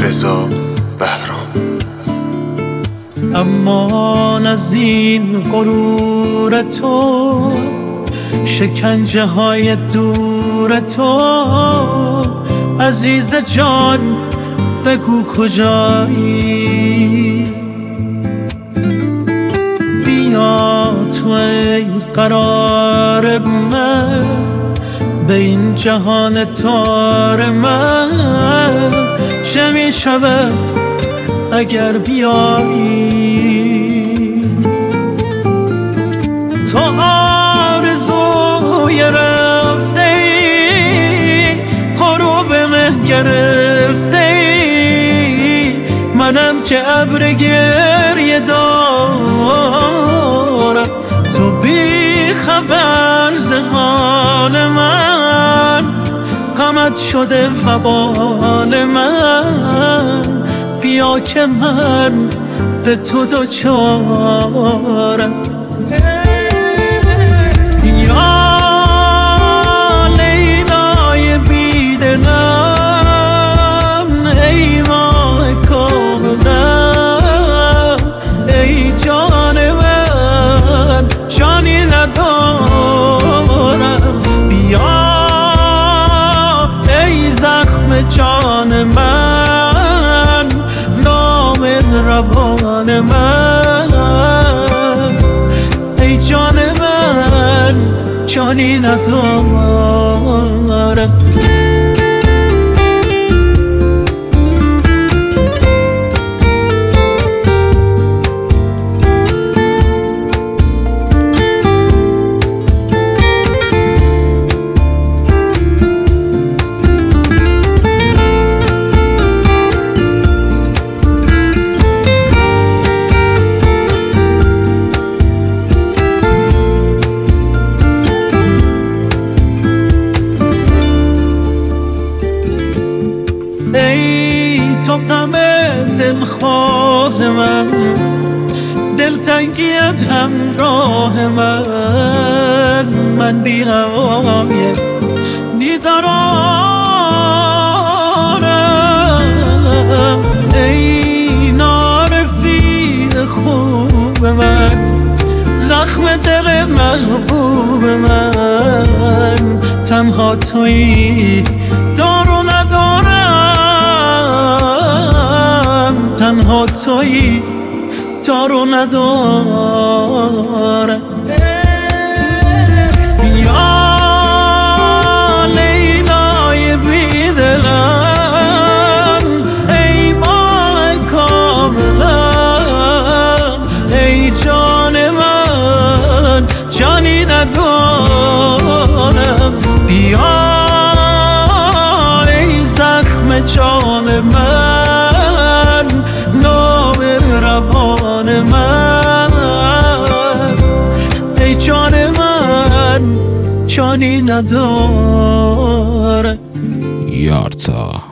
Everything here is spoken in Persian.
رضا بهرام. امان از این غرور تو، شکنجه های دور تو، عزیز جان بگو کجایی؟ بیا تو ای قرار من، به این جهان تار من چه می شود اگر بیایی؟ تو آرزوی رفته ای، غروب مه گرفته ای، منم که ابر گریه دارم، تو بی خبر ز حال من، غمت شده وبال من، بیا که من به تو دوچارم. یا لیلای بیدلم، ای ماه کاملم، ای جان من جانی ندارم، بیا ای زخم جان من، نام روان من، ای جان من جانی ندارم. ای تو غم دلخواه من، دلتنگیت همراه من بی هوایت بیقرارم، ای نارفیق خوب من، زخم دل محبوب من، تنها تویی دارو ندارم، تنها تویی دارو ندارم. یا لیلای بیدلم، ای ماه کاملم، ای جان من جانی ندارم، بیا ای زخم جان من، نام روان من، ای جان من جانی ندارم. یارتا